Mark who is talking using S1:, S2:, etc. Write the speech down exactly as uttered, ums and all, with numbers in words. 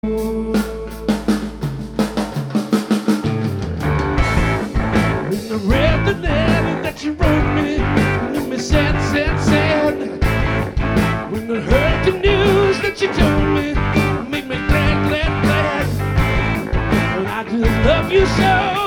S1: I read the letter that you wrote me, made me sad, sad, sad. When I heard the news that you told me, made me glad, glad, glad. And I just love you so.